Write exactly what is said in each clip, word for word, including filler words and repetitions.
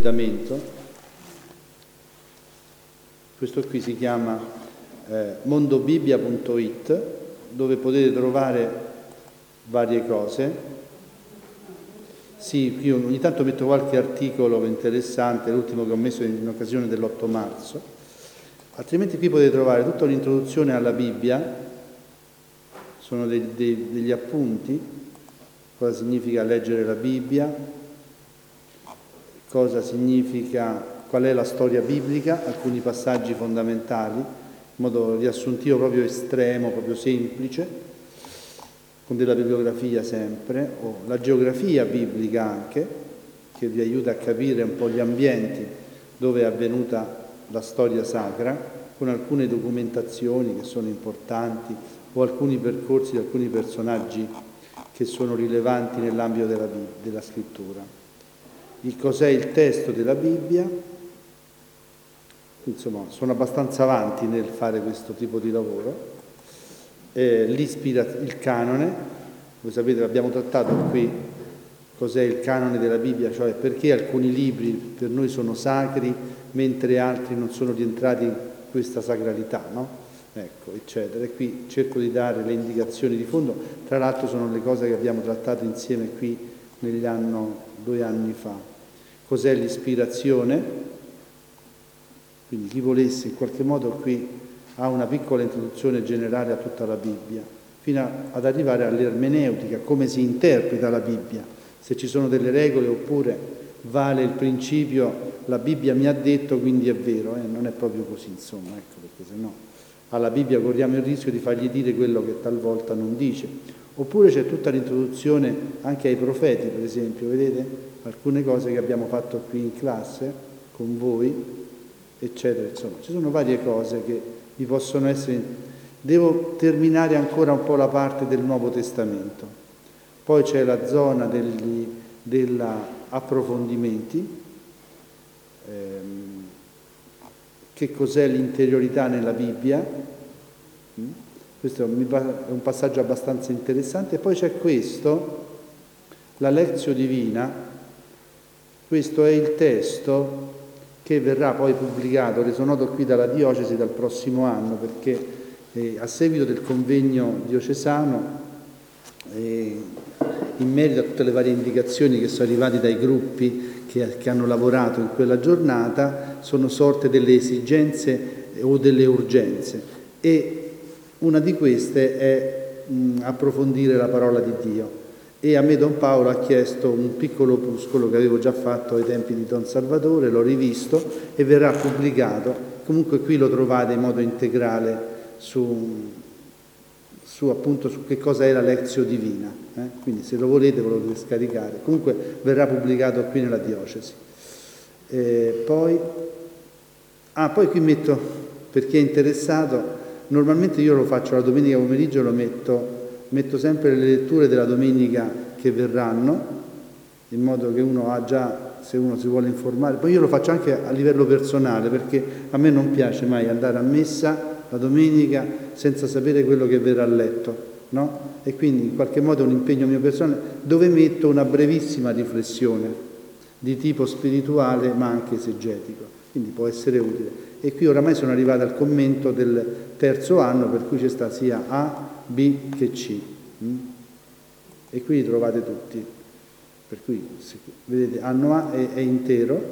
raffreddamento. Questo qui si chiama eh, mondobibbia punto it, dove potete trovare varie cose. Sì, io ogni tanto metto qualche articolo interessante, l'ultimo che ho messo in occasione dell'otto marzo, altrimenti qui potete trovare tutta un'introduzione alla Bibbia, sono dei, dei, degli appunti, cosa significa leggere la Bibbia, cosa significa, qual è la storia biblica, alcuni passaggi fondamentali, in modo riassuntivo proprio estremo, proprio semplice, con della bibliografia sempre, o la geografia biblica anche, che vi aiuta a capire un po' gli ambienti dove è avvenuta la storia sacra, con alcune documentazioni che sono importanti, o alcuni percorsi di alcuni personaggi che sono rilevanti nell'ambito della, della scrittura. Il cos'è il testo della Bibbia? Insomma, sono abbastanza avanti nel fare questo tipo di lavoro. Eh, il canone, voi sapete, l'abbiamo trattato qui, cos'è il canone della Bibbia, cioè perché alcuni libri per noi sono sacri mentre altri non sono rientrati in questa sacralità, no? Ecco, eccetera. E qui cerco di dare le indicazioni di fondo, tra l'altro sono le cose che abbiamo trattato insieme qui negli anni, due anni fa. Cos'è l'ispirazione? Quindi chi volesse in qualche modo qui ha una piccola introduzione generale a tutta la Bibbia, fino a, ad arrivare all'ermeneutica, come si interpreta la Bibbia, se ci sono delle regole oppure vale il principio la Bibbia mi ha detto quindi è vero, eh? Non è proprio così, insomma, ecco, perché se no alla Bibbia corriamo il rischio di fargli dire quello che talvolta non dice. Oppure c'è tutta l'introduzione anche ai profeti, per esempio, vedete? Alcune cose che abbiamo fatto qui in classe con voi, eccetera, insomma, ci sono varie cose che vi possono essere. Devo terminare ancora un po' la parte del Nuovo Testamento, poi c'è la zona degli dell'approfondimenti, ehm, che cos'è l'interiorità nella Bibbia, questo è un passaggio abbastanza interessante. E poi c'è questo, la Lectio Divina, questo è il testo che verrà poi pubblicato, reso noto qui dalla diocesi dal prossimo anno, perché eh, a seguito del convegno diocesano, eh, in merito a tutte le varie indicazioni che sono arrivate dai gruppi che, che hanno lavorato in quella giornata, sono sorte delle esigenze o delle urgenze, e una di queste è mh, approfondire la parola di Dio. E a me Don Paolo ha chiesto un piccolo opuscolo che avevo già fatto ai tempi di Don Salvatore, l'ho rivisto e verrà pubblicato. Comunque qui lo trovate in modo integrale su, su appunto su che cosa è la Lectio Divina, eh? Quindi se lo volete ve lo dovete scaricare. Comunque verrà pubblicato qui nella diocesi. E poi, ah, poi qui metto, per chi è interessato, normalmente io lo faccio la domenica pomeriggio, lo metto... Metto sempre le letture della domenica che verranno, in modo che uno ha già, se uno si vuole informare. Poi io lo faccio anche a livello personale, perché a me non piace mai andare a messa la domenica senza sapere quello che verrà letto, no? E quindi in qualche modo è un impegno mio personale, dove metto una brevissima riflessione di tipo spirituale ma anche esegetico, quindi può essere utile. E qui oramai sono arrivato al commento del terzo anno, per cui c'è sta sia A, B che C, mm? E qui li trovate tutti, per cui vedete anno A è, è intero,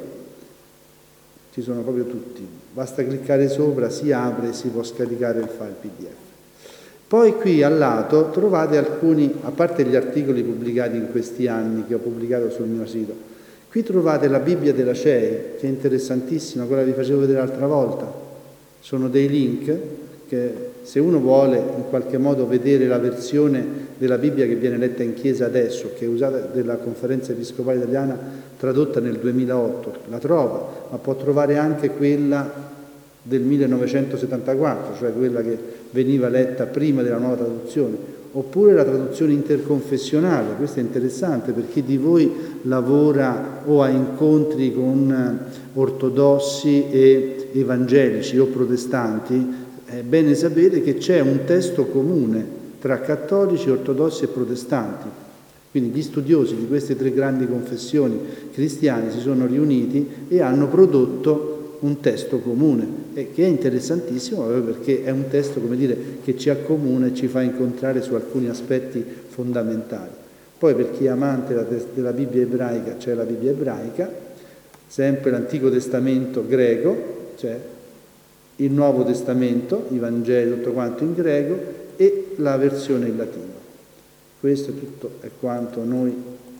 ci sono proprio tutti, basta cliccare sopra, si apre e si può scaricare il file P D F. Poi qui al lato trovate alcuni, a parte gli articoli pubblicati in questi anni che ho pubblicato sul mio sito, qui trovate la Bibbia della C E I, che è interessantissima, quella vi facevo vedere l'altra volta, sono dei link che se uno vuole in qualche modo vedere la versione della Bibbia che viene letta in chiesa adesso, che è usata della Conferenza Episcopale Italiana, tradotta nel duemilaotto, la trova, ma può trovare anche quella del millenovecentosettantaquattro, cioè quella che veniva letta prima della nuova traduzione, oppure la traduzione interconfessionale. Questo è interessante per chi di voi lavora o ha incontri con ortodossi e evangelici o protestanti. È bene sapere che c'è un testo comune tra cattolici, ortodossi e protestanti, Quindi gli studiosi di queste tre grandi confessioni cristiane si sono riuniti e hanno prodotto un testo comune, e che è interessantissimo perché è un testo, come dire, che ci accomuna e ci fa incontrare su alcuni aspetti fondamentali. Poi per chi è amante della Bibbia ebraica c'è la Bibbia ebraica, sempre l'Antico Testamento greco, cioè il Nuovo Testamento, i Vangeli, tutto quanto in greco, e la versione in latino. Questo tutto è quanto noi.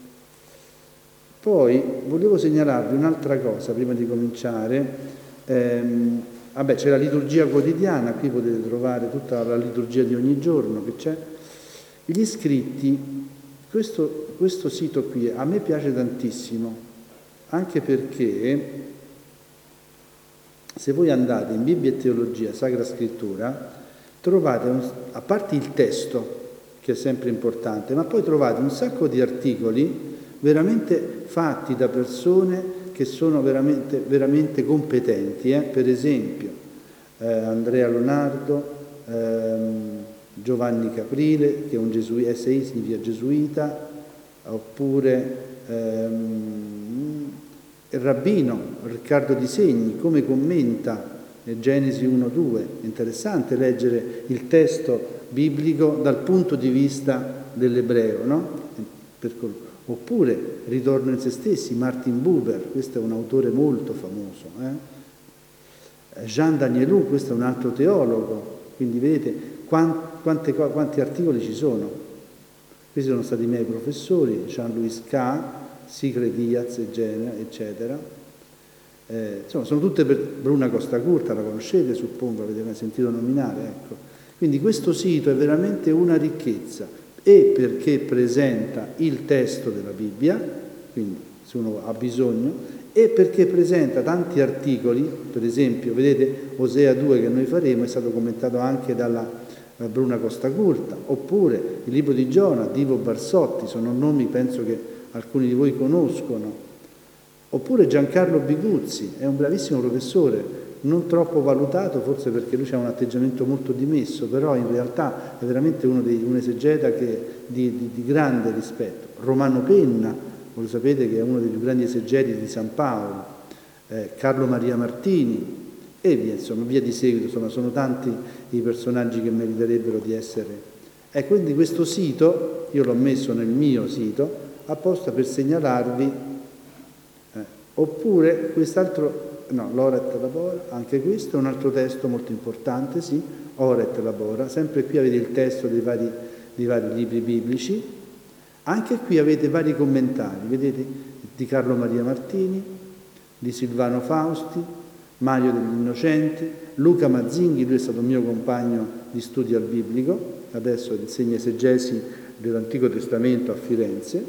Poi volevo segnalarvi un'altra cosa prima di cominciare. Ehm, vabbè, c'è la liturgia quotidiana, qui potete trovare tutta la liturgia di ogni giorno che c'è. Gli scritti, questo, questo sito qui a me piace tantissimo, anche perché se voi andate in Bibbia e Teologia, Sacra Scrittura, trovate, un, a parte il testo, che è sempre importante, ma poi trovate un sacco di articoli veramente fatti da persone che sono veramente, veramente competenti, eh? Per esempio eh, Andrea Lonardo, ehm, Giovanni Caprile, che è un gesuita, S I significa gesuita, oppure ehm, il rabbino Riccardo Di Segni, come commenta Genesi uno due, è interessante leggere il testo biblico dal punto di vista dell'ebreo, no? Oppure Ritorno in se stessi, Martin Buber, questo è un autore molto famoso, eh? Jean Danielou, questo è un altro teologo, quindi vedete quante, quanti articoli ci sono. Questi sono stati i miei professori, Jean-Louis K., Sigre Diaz, eccetera. Eh, insomma, sono tutte per Bruna Costacurta, la conoscete, suppongo, avete mai sentito nominare, ecco. Quindi questo sito è veramente una ricchezza, e perché presenta il testo della Bibbia, quindi se uno ha bisogno, e perché presenta tanti articoli, per esempio, vedete, Osea due che noi faremo è stato commentato anche dalla Bruna Costacurta, oppure il libro di Giona, Divo Barsotti, sono nomi penso che alcuni di voi conoscono. Oppure Giancarlo Biguzzi, è un bravissimo professore, non troppo valutato, forse perché lui ha un atteggiamento molto dimesso, però in realtà è veramente uno dei, un esegeta che, di, di, di grande rispetto. Romano Penna, voi lo sapete che è uno dei più grandi esegeti di San Paolo, eh, Carlo Maria Martini, e via, insomma, via di seguito, insomma, sono tanti i personaggi che meriterebbero di essere. E quindi questo sito, io l'ho messo nel mio sito, apposta per segnalarvi. Oppure quest'altro, no, l'Ora et Labora, anche questo è un altro testo molto importante, sì, Ora et Labora, sempre qui avete il testo dei vari, dei vari libri biblici, anche qui avete vari commentari, vedete, di Carlo Maria Martini, di Silvano Fausti, Mario degli Innocenti, Luca Mazzinghi, lui è stato mio compagno di studio al biblico, adesso insegna esegesi dell'Antico Testamento a Firenze,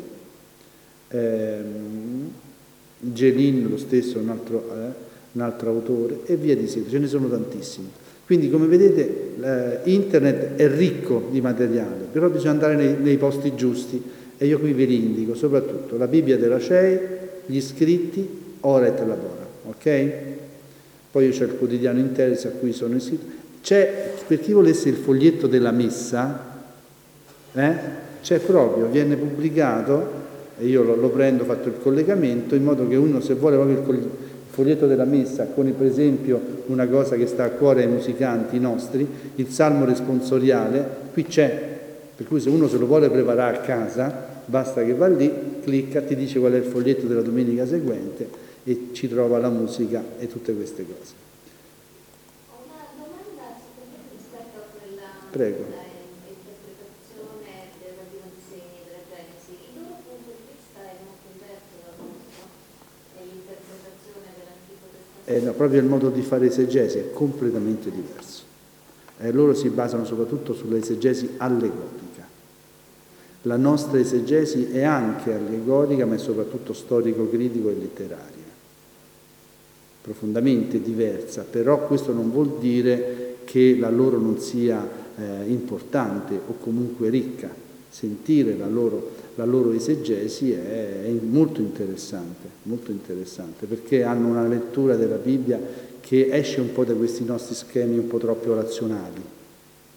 ehm, Gelin, lo stesso, un altro, eh, un altro autore, e via di seguito, ce ne sono tantissimi. Quindi, come vedete, eh, internet è ricco di materiale, però bisogna andare nei, nei posti giusti, e io qui ve li indico, soprattutto la Bibbia della C E I, gli scritti, Ora et Labora, ok? Poi io c'è il quotidiano Interis a cui sono iscritto. C'è, per chi volesse il foglietto della messa, eh, c'è proprio, viene pubblicato, e io lo, lo prendo, ho fatto il collegamento, in modo che uno, se vuole proprio il foglietto della messa, con per esempio una cosa che sta a cuore ai musicanti nostri, il Salmo responsoriale, qui c'è, per cui se uno se lo vuole preparare a casa, basta che va lì, clicca, ti dice qual è il foglietto della domenica seguente e ci trova la musica e tutte queste cose. Ho una domanda rispetto a quella Prego. interpretazione della Dionsegni, della Genesi. Il loro punto di vista è molto diverso dal nostro, e l'interpretazione dell'Antico Testamento. Eh, no, proprio il modo di fare esegesi è completamente diverso. Eh, loro si basano soprattutto sull'esegesi allegorica. La nostra esegesi è anche allegorica, ma è soprattutto storico-critico e letteraria. Profondamente diversa, però questo non vuol dire che la loro non sia eh, importante o comunque ricca. Sentire la loro, la loro esegesi è, è molto interessante, molto interessante, perché hanno una lettura della Bibbia che esce un po' da questi nostri schemi un po' troppo razionali.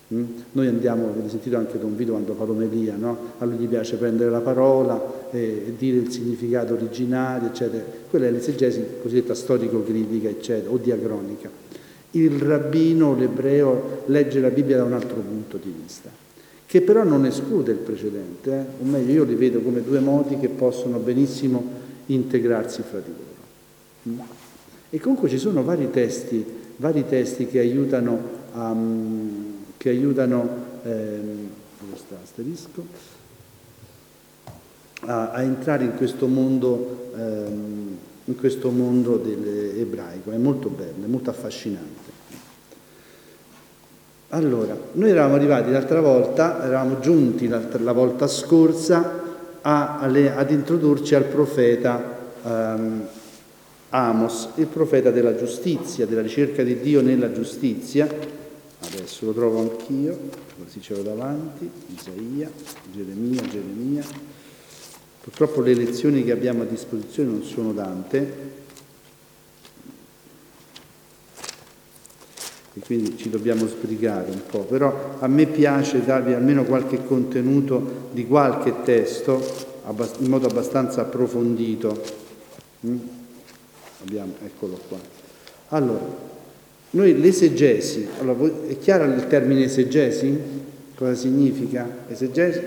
Mm? Noi andiamo, avete sentito anche Don Vito quando fa l'omelia, no? A lui gli piace prendere la parola e dire il significato originario, eccetera. Quella è l'esegesi cosiddetta storico-critica, eccetera, o diacronica. Il rabbino, l'ebreo, legge la Bibbia da un altro punto di vista, che però non esclude il precedente, eh? O meglio, io li vedo come due modi che possono benissimo integrarsi fra di loro. Mm? E comunque ci sono vari testi, vari testi che aiutano a... che aiutano ehm, dove sta asterisco? A, a entrare in questo mondo, ehm, in questo mondo dell'ebraico. È molto bello, è molto affascinante. Allora, noi eravamo arrivati l'altra volta, eravamo giunti la volta scorsa a, alle, ad introdurci al profeta ehm, Amos, il profeta della giustizia, della ricerca di Dio nella giustizia. Adesso lo trovo anch'io, così ce l'ho davanti, Isaia, Geremia, Geremia. Purtroppo le lezioni che abbiamo a disposizione non sono tante e quindi ci dobbiamo sbrigare un po', però a me piace darvi almeno qualche contenuto di qualche testo in modo abbastanza approfondito. Mm? Abbiamo, eccolo qua. Allora, noi l'esegesi, allora, è chiaro il termine esegesi? Cosa significa esegesi?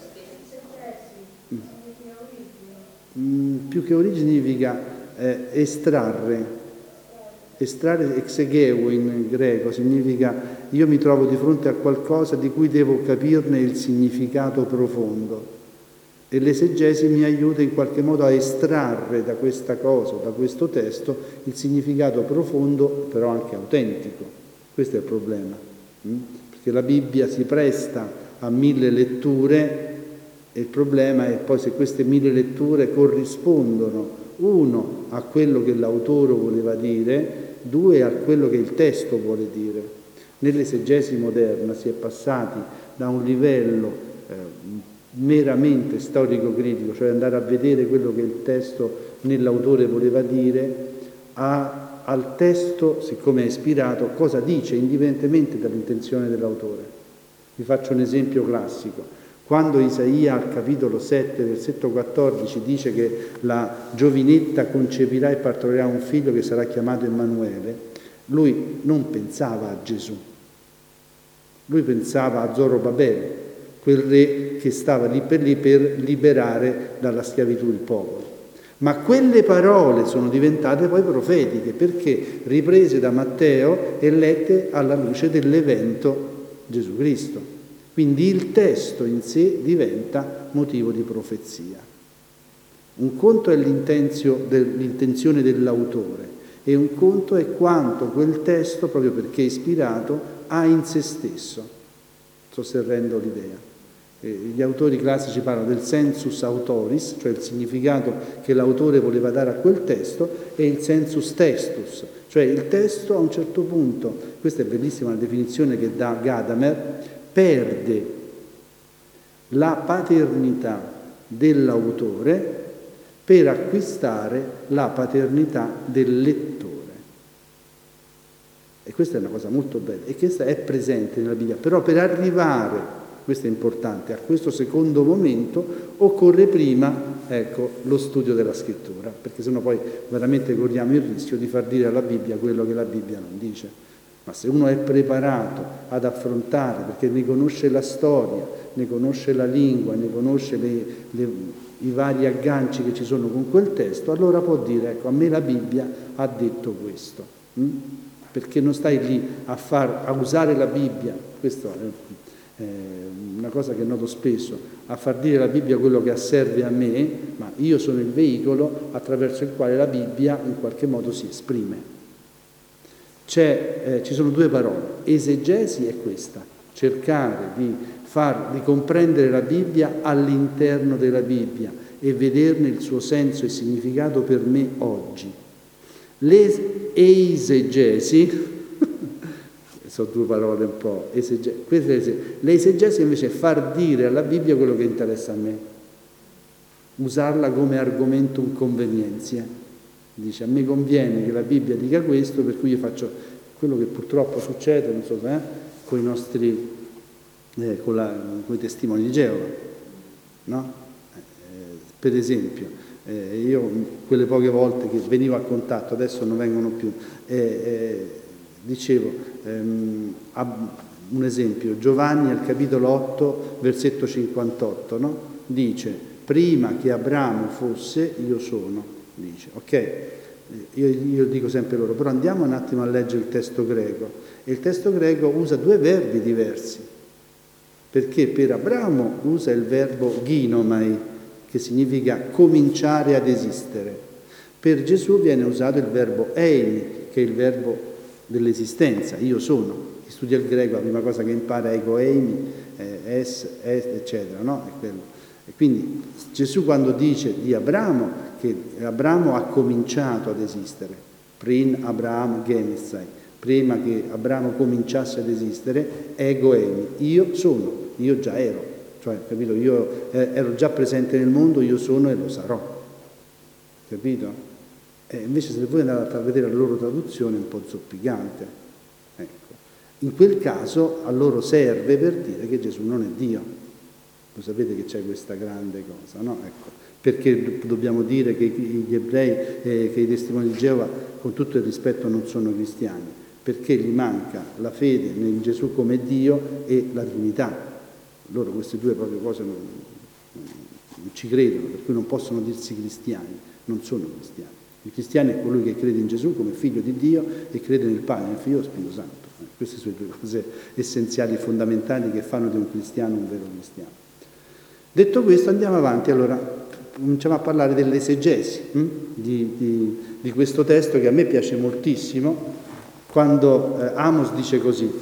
Mm, più che origine significa eh, estrarre, estrarre exegeo in greco, significa io mi trovo di fronte a qualcosa di cui devo capirne il significato profondo e l'esegesi mi aiuta in qualche modo a estrarre da questa cosa, da questo testo, il significato profondo, però anche autentico. Questo è il problema, mm? Perché la Bibbia si presta a mille letture e il problema è poi se queste mille letture corrispondono, uno, a quello che l'autore voleva dire, due, a quello che il testo vuole dire. Nell'esegesi moderna si è passati da un livello eh, meramente storico-critico, cioè andare a vedere quello che il testo nell'autore voleva dire, a, al testo, siccome è ispirato, cosa dice, indipendentemente dall'intenzione dell'autore. Vi faccio un esempio classico. Quando Isaia al capitolo sette, versetto quattordici, dice che la giovinetta concepirà e partorirà un figlio che sarà chiamato Emanuele, lui non pensava a Gesù, lui pensava a Zorobabele, quel re che stava lì per lì per liberare dalla schiavitù il popolo. Ma quelle parole sono diventate poi profetiche, perché riprese da Matteo e lette alla luce dell'evento Gesù Cristo. Quindi il testo in sé diventa motivo di profezia. Un conto è l'intenzione dell'autore e un conto è quanto quel testo, proprio perché è ispirato, ha in se stesso. Sto serrendo l'idea. Gli autori classici parlano del sensus autoris, cioè il significato che l'autore voleva dare a quel testo, e il sensus textus, cioè il testo a un certo punto, questa è bellissima la definizione che dà Gadamer, perde la paternità dell'autore per acquistare la paternità del lettore. E questa è una cosa molto bella, e questa è presente nella Bibbia, però per arrivare, questo è importante, a questo secondo momento occorre prima, ecco, lo studio della scrittura, perché sennò poi veramente corriamo il rischio di far dire alla Bibbia quello che la Bibbia non dice. Ma se uno è preparato ad affrontare, perché ne conosce la storia, ne conosce la lingua, ne conosce le, le, i vari agganci che ci sono con quel testo, allora può dire, ecco, a me la Bibbia ha detto questo. Hm? Perché non stai lì a, far, a usare la Bibbia, questo è una cosa che noto spesso, a far dire alla Bibbia quello che asserve a me, ma io sono il veicolo attraverso il quale la Bibbia in qualche modo si esprime. C'è, eh, ci sono due parole, esegesi è questa, cercare di, far, di comprendere la Bibbia all'interno della Bibbia e vederne il suo senso e significato per me oggi. L'esegesi, sono due parole un po', esege, l'esegesi invece è far dire alla Bibbia quello che interessa a me, usarla come argomentum convenientia. Dice, a me conviene che la Bibbia dica questo, per cui io faccio quello che purtroppo succede, non so, eh, con i nostri eh, con, la, con i testimoni di Geova, no? Eh, per esempio, eh, io quelle poche volte che venivo a contatto, adesso non vengono più, eh, eh, dicevo, ehm, un esempio, Giovanni al capitolo otto, versetto cinquantotto, no? Dice, prima che Abramo fosse, io sono, dice, ok? Io, io dico sempre loro, però andiamo un attimo a leggere il testo greco. E il testo greco usa due verbi diversi, perché per Abramo usa il verbo ginomai, che significa cominciare ad esistere. Per Gesù viene usato il verbo eimi, che è il verbo dell'esistenza, io sono. Chi studia il greco la prima cosa che impara è ego eimi, eh, es, es, eccetera, no? È quello. E quindi Gesù quando dice di Abramo che Abramo ha cominciato ad esistere, prin Abraham genesai, prima che Abramo cominciasse ad esistere, ego eimi, io sono, io già ero, cioè, capito? Io ero già presente nel mondo, io sono e lo sarò, capito? E invece se voi andate a vedere la loro traduzione è un po' zoppicante, ecco. In quel caso a loro serve per dire che Gesù non è Dio. Lo sapete che c'è questa grande cosa, no? Ecco, perché dobbiamo dire che gli ebrei, eh, che i testimoni di Geova, con tutto il rispetto, non sono cristiani? Perché gli manca la fede in Gesù come Dio e la Trinità. Loro queste due proprio cose non, non ci credono, per cui non possono dirsi cristiani, non sono cristiani. Il cristiano è colui che crede in Gesù come figlio di Dio e crede nel Padre, nel Figlio e nello Spirito Santo. Eh, queste sono le due cose essenziali, fondamentali che fanno di un cristiano un vero cristiano. Detto questo andiamo avanti, allora cominciamo a parlare dell'esegesi hm? di, di, di questo testo che a me piace moltissimo, quando eh, Amos dice così,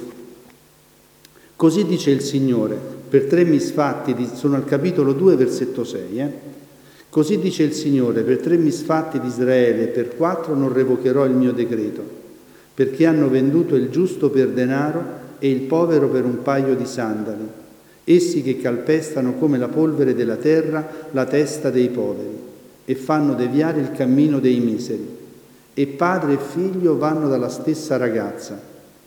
così dice il Signore, per tre misfatti, di, sono al capitolo due versetto sei, eh? Così dice il Signore, per tre misfatti di Israele e per quattro non revocherò il mio decreto, perché hanno venduto il giusto per denaro e il povero per un paio di sandali. Essi che calpestano come la polvere della terra la testa dei poveri e fanno deviare il cammino dei miseri. E padre e figlio vanno dalla stessa ragazza,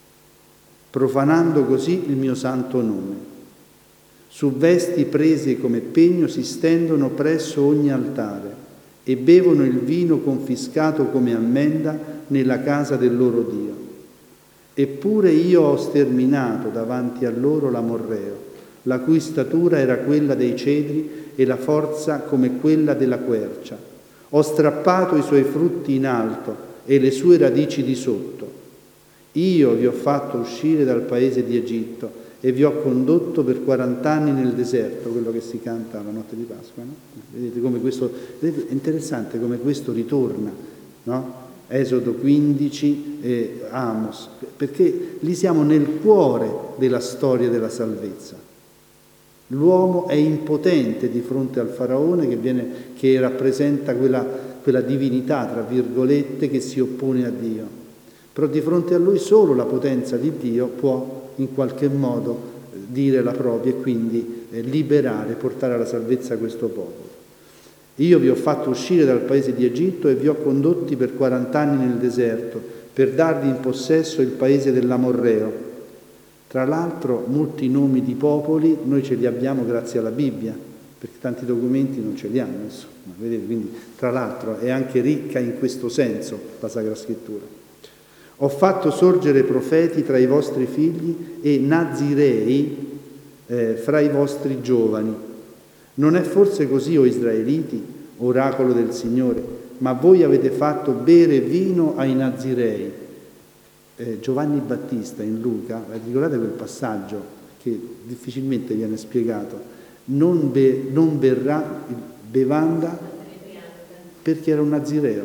profanando così il mio santo nome. Su vesti prese come pegno si stendono presso ogni altare e bevono il vino confiscato come ammenda nella casa del loro Dio. Eppure io ho sterminato davanti a loro l'amorreo, la cui statura era quella dei cedri e la forza come quella della quercia. Ho strappato i suoi frutti in alto e le sue radici di sotto. Io vi ho fatto uscire dal paese di Egitto e vi ho condotto per quarant'anni nel deserto, quello che si canta la notte di Pasqua, no? Vedete come questo, vedete, è interessante come questo ritorna, no? Esodo quindici e Amos, perché lì siamo nel cuore della storia della salvezza. L'uomo è impotente di fronte al faraone che, viene, che rappresenta quella, quella divinità, tra virgolette, che si oppone a Dio. Però di fronte a lui solo la potenza di Dio può in qualche modo dire la propria e quindi eh, liberare, portare alla salvezza questo popolo. Io vi ho fatto uscire dal paese di Egitto e vi ho condotti per quarant'anni nel deserto per darvi in possesso il paese dell'Amorreo. Tra l'altro molti nomi di popoli noi ce li abbiamo grazie alla Bibbia, perché tanti documenti non ce li hanno, insomma, vedete? Quindi tra l'altro è anche ricca in questo senso la Sacra Scrittura. Ho fatto sorgere profeti tra i vostri figli e nazirei eh, fra i vostri giovani. Non è forse così, o israeliti, oracolo del Signore, ma voi avete fatto bere vino ai nazirei. Eh, Giovanni Battista in Luca, ricordate quel passaggio che difficilmente viene spiegato, non, be, non berrà bevanda perché era un nazireo.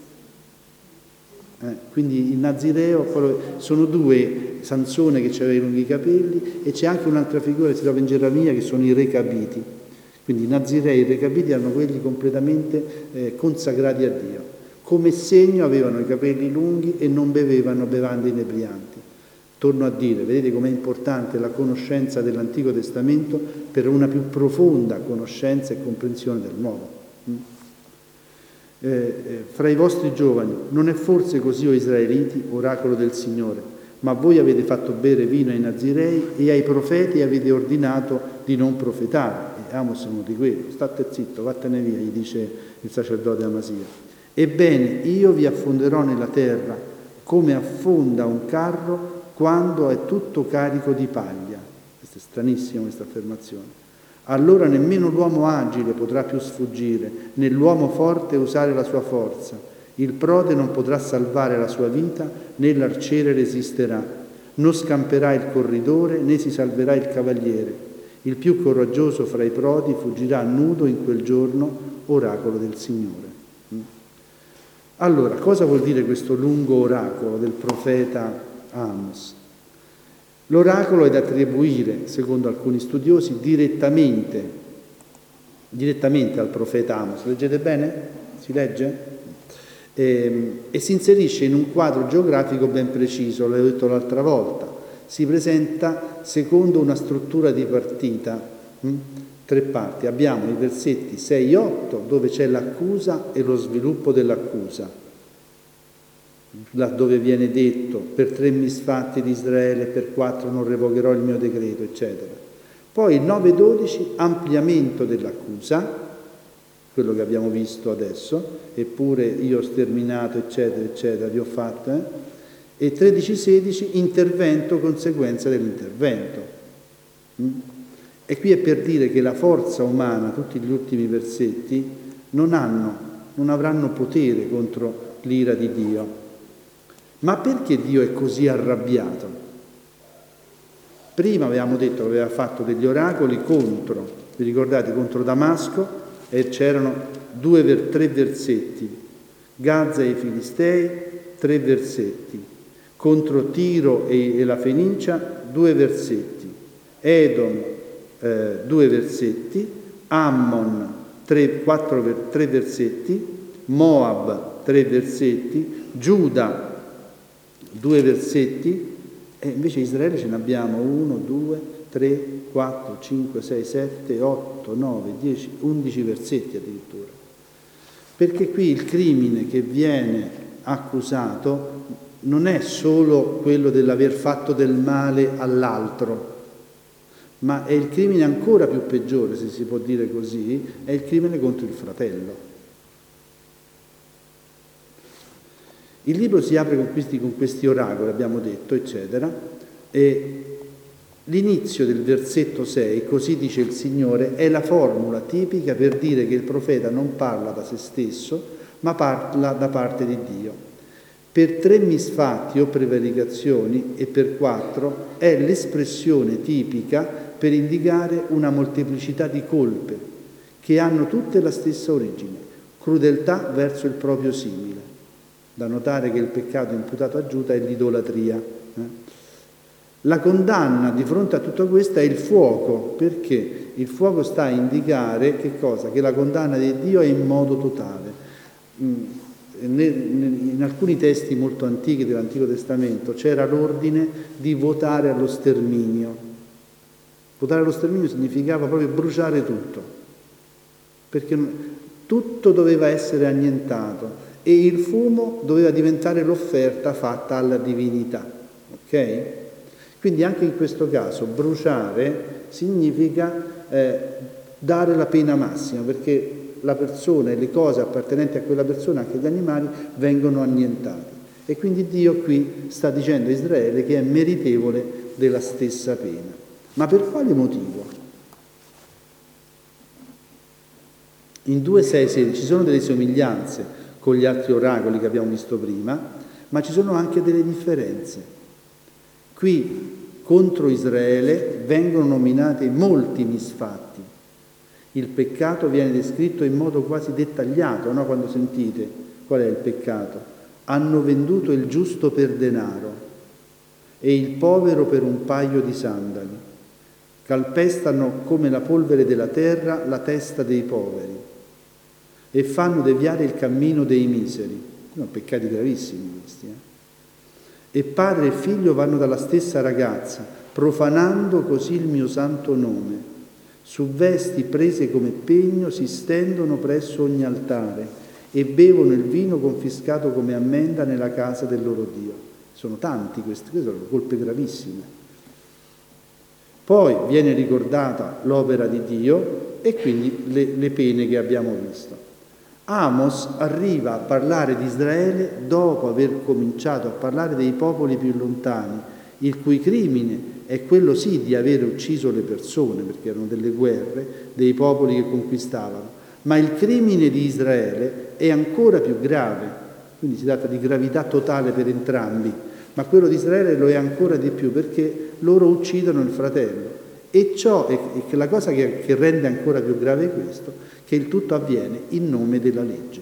Eh, quindi il nazireo, sono due, Sansone che aveva i lunghi capelli e c'è anche un'altra figura che si trova in Geremia che sono i recapiti. Quindi i nazirei e i recapiti erano quelli completamente eh, consacrati a Dio. Come segno avevano i capelli lunghi e non bevevano bevande inebrianti. Torno a dire, vedete com'è importante la conoscenza dell'Antico Testamento per una più profonda conoscenza e comprensione del Nuovo. Eh, eh, fra i vostri giovani, non è forse così, o israeliti, oracolo del Signore, ma voi avete fatto bere vino ai Nazirei e ai profeti avete ordinato di non profetare. E Amos è uno di quelli. State zitto, vattene via, gli dice il sacerdote Amasia. Ebbene, io vi affonderò nella terra come affonda un carro quando è tutto carico di paglia. Questa è stranissima questa affermazione. Allora nemmeno l'uomo agile potrà più sfuggire, né l'uomo forte usare la sua forza. Il prode non potrà salvare la sua vita, né l'arciere resisterà. Non scamperà il corridore, né si salverà il cavaliere. Il più coraggioso fra i prodi fuggirà nudo in quel giorno, oracolo del Signore. Allora, cosa vuol dire questo lungo oracolo del profeta Amos? L'oracolo è da attribuire, secondo alcuni studiosi, direttamente, direttamente al profeta Amos. Leggete bene? Si legge? E, e si inserisce in un quadro geografico ben preciso, l'ho detto l'altra volta. Si presenta secondo una struttura di partita, hm? tre parti. Abbiamo i versetti sei e otto, dove c'è l'accusa e lo sviluppo dell'accusa, dove viene detto per tre misfatti di Israele, per quattro non revocherò il mio decreto, eccetera. Poi il nove e dodici, ampliamento dell'accusa, quello che abbiamo visto adesso, eppure io ho sterminato, eccetera, eccetera, vi ho fatto, eh? E tredici sedici, intervento, conseguenza dell'intervento. Mm? E qui è per dire che la forza umana, tutti gli ultimi versetti, non hanno, non avranno potere contro l'ira di Dio. Ma perché Dio è così arrabbiato? Prima avevamo detto che aveva fatto degli oracoli contro, vi ricordate, contro Damasco, e c'erano due, tre versetti. Gaza e i Filistei, tre versetti. Contro Tiro e, e la Fenicia, due versetti. Edom, Eh, due versetti, Ammon tre, quattro, tre versetti, Moab tre versetti, Giuda due versetti, e invece Israele ce ne abbiamo uno, due, tre, quattro, cinque, sei, sette, otto, nove, dieci, undici versetti addirittura. Perché qui il crimine che viene accusato non è solo quello dell'aver fatto del male all'altro, ma è il crimine ancora più peggiore, se si può dire così, è il crimine contro il fratello. Il libro si apre con questi, con questi oracoli, abbiamo detto, eccetera, e l'inizio del versetto sei, così dice il Signore, è la formula tipica per dire che il profeta non parla da se stesso, ma parla da parte di Dio. Per tre misfatti o prevaricazioni e per quattro è l'espressione tipica per indicare una molteplicità di colpe che hanno tutte la stessa origine, crudeltà verso il proprio simile. Da notare che il peccato imputato a Giuda è l'idolatria. Eh? La condanna di fronte a tutto questo è il fuoco, perché il fuoco sta a indicare che cosa? Che la condanna di Dio è in modo totale. In alcuni testi molto antichi dell'Antico Testamento c'era l'ordine di votare allo sterminio. Votare allo sterminio significava proprio bruciare tutto, perché tutto doveva essere annientato e il fumo doveva diventare l'offerta fatta alla divinità. Ok? Quindi anche in questo caso bruciare significa eh, dare la pena massima, perché la persona e le cose appartenenti a quella persona, anche gli animali, vengono annientati. E quindi Dio qui sta dicendo a Israele che è meritevole della stessa pena. Ma per quale motivo? In due, sei, sedici ci sono delle somiglianze con gli altri oracoli che abbiamo visto prima, ma ci sono anche delle differenze. Qui contro Israele vengono nominati molti misfatti. Il peccato viene descritto in modo quasi dettagliato, no? Quando sentite qual è il peccato. Hanno venduto il giusto per denaro e il povero per un paio di sandali. Calpestano come la polvere della terra la testa dei poveri e fanno deviare il cammino dei miseri. Sono peccati gravissimi questi. Eh? E padre e figlio vanno dalla stessa ragazza, profanando così il mio santo nome. Su vesti prese come pegno si stendono presso ogni altare e bevono il vino confiscato come ammenda nella casa del loro Dio. Sono tanti questi, queste sono colpe gravissime. Poi viene ricordata l'opera di Dio e quindi le, le pene che abbiamo visto. Amos arriva a parlare di Israele dopo aver cominciato a parlare dei popoli più lontani, il cui crimine è quello sì di aver ucciso le persone, perché erano delle guerre, dei popoli che conquistavano, ma il crimine di Israele è ancora più grave, quindi si tratta di gravità totale per entrambi, ma quello di Israele lo è ancora di più perché loro uccidono il fratello. E ciò è che la cosa che, che rende ancora più grave questo, che il tutto avviene in nome della legge.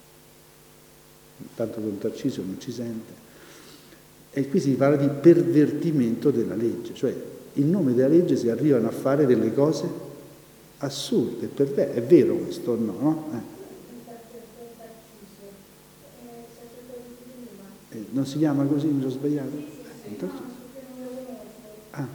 Tanto Don Tarcisio non ci sente. E qui si parla di pervertimento della legge, cioè in nome della legge si arrivano a fare delle cose assurde, perverte. È vero questo o no? no? Eh. Eh, non si chiama così, mi sono sbagliato? Ah.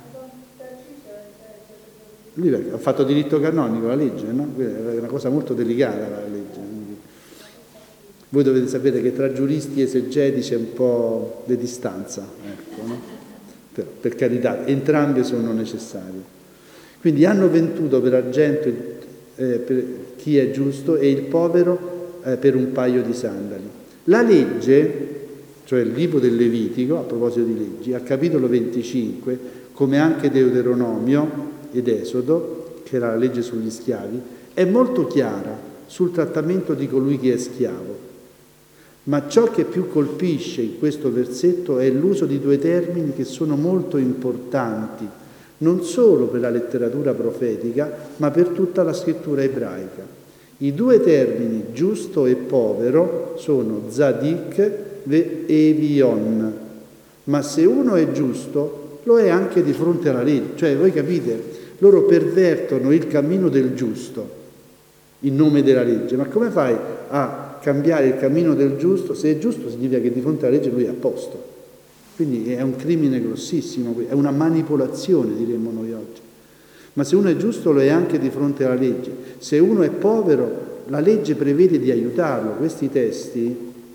Lui ha fatto diritto canonico, la legge, no? È una cosa molto delicata la legge. Voi dovete sapere che tra giuristi e esegeti c'è un po' di distanza, ecco, no? per, per carità, entrambe sono necessarie. Quindi hanno venduto per argento eh, per chi è giusto e il povero eh, per un paio di sandali. La legge, cioè il libro del Levitico, a proposito di leggi, al capitolo venticinque, come anche Deuteronomio ed Esodo, che era la legge sugli schiavi, è molto chiara sul trattamento di colui che è schiavo. Ma ciò che più colpisce in questo versetto è l'uso di due termini che sono molto importanti, non solo per la letteratura profetica, ma per tutta la scrittura ebraica. I due termini giusto e povero sono Zadik e Evion, ma se uno è giusto lo è anche di fronte alla legge. Cioè, voi capite, loro pervertono il cammino del giusto in nome della legge, ma come fai a cambiare il cammino del giusto? Se è giusto significa che di fronte alla legge lui è a posto. Quindi è un crimine grossissimo, è una manipolazione, diremmo noi oggi. Ma se uno è giusto lo è anche di fronte alla legge. Se uno è povero, la legge prevede di aiutarlo. Questi testi,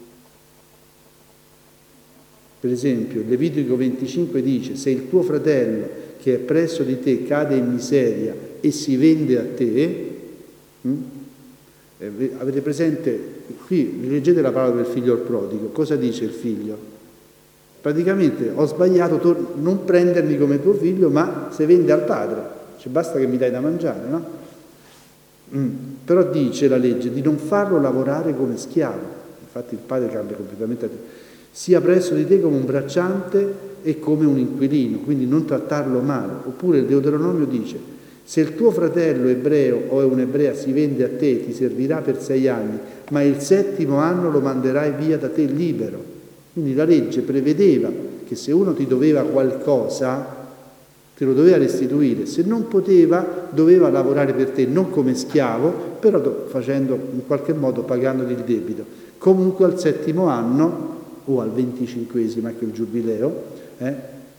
per esempio, Levitico venticinque dice: se il tuo fratello che è presso di te cade in miseria e si vende a te, hm? eh, avete presente, qui leggete la parola del figlio prodigo, cosa dice il figlio? Praticamente ho sbagliato, tor- non prendermi come tuo figlio, ma se vende al padre, cioè basta che mi dai da mangiare, no? Mm. Però dice la legge di non farlo lavorare come schiavo, infatti il padre cambia completamente, sia presso di te come un bracciante e come un inquilino, quindi non trattarlo male. Oppure il Deuteronomio dice: se il tuo fratello ebreo o è un'ebrea si vende a te, ti servirà per sei anni, ma il settimo anno lo manderai via da te libero. Quindi la legge prevedeva che se uno ti doveva qualcosa, te lo doveva restituire, se non poteva, doveva lavorare per te, non come schiavo, però facendo in qualche modo, pagandogli il debito. Comunque al settimo anno, o al venticinquesimo, anche il giubileo, eh,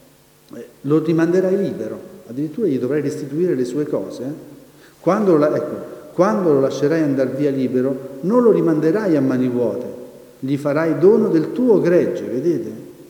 lo rimanderai libero, addirittura gli dovrai restituire le sue cose. Eh. Quando, lo, ecco, quando lo lascerai andare via libero, non lo rimanderai a mani vuote, gli farai dono del tuo gregge, vedete?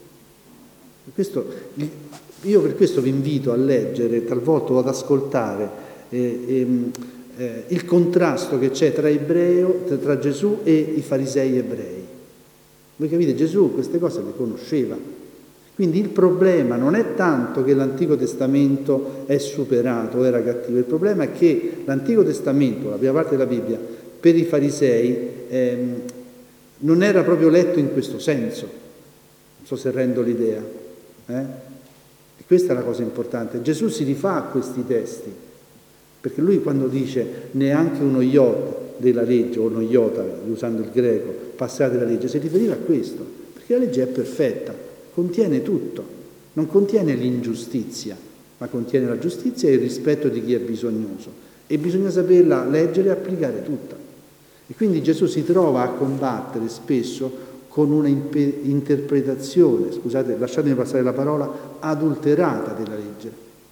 Questo, io per questo vi invito a leggere, talvolta ad ascoltare eh, eh, eh, il contrasto che c'è tra, ebreo, tra Gesù e i farisei ebrei. Voi capite, Gesù queste cose le conosceva. Quindi il problema non è tanto che l'Antico Testamento è superato o era cattivo, il problema è che l'Antico Testamento, la prima parte della Bibbia, per i farisei ehm, non era proprio letto in questo senso. Non so se rendo l'idea. Eh? E questa è la cosa importante. Gesù si rifà a questi testi, perché lui quando dice neanche uno iota della legge, o uno iota, usando il greco, passerà della legge, si riferiva a questo, perché la legge è perfetta, contiene tutto, non contiene l'ingiustizia, ma contiene la giustizia e il rispetto di chi è bisognoso. E bisogna saperla leggere e applicare tutta. E quindi Gesù si trova a combattere spesso con una impe- interpretazione, scusate, lasciatemi passare la parola, adulterata della legge,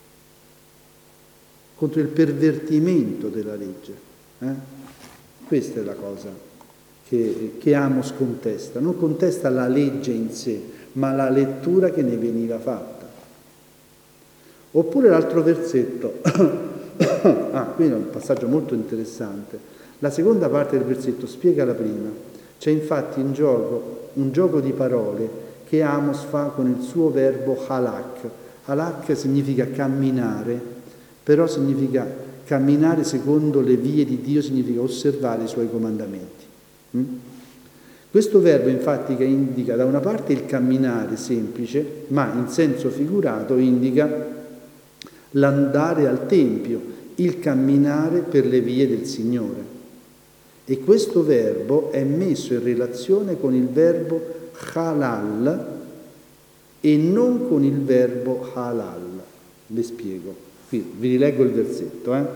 contro il pervertimento della legge. Eh? Questa è la cosa che, che Amos contesta. Non contesta la legge in sé, ma la lettura che ne veniva fatta. Oppure l'altro versetto, ah, qui è un passaggio molto interessante, la seconda parte del versetto spiega la prima, c'è infatti in gioco un gioco di parole che Amos fa con il suo verbo halak. Halak significa camminare, però significa camminare secondo le vie di Dio, significa osservare i suoi comandamenti. Mm? Questo verbo infatti che indica da una parte il camminare semplice, ma in senso figurato indica l'andare al Tempio, il camminare per le vie del Signore. E questo verbo è messo in relazione con il verbo halal e non con il verbo halal. Vi spiego. Qui vi rileggo il versetto. Eh?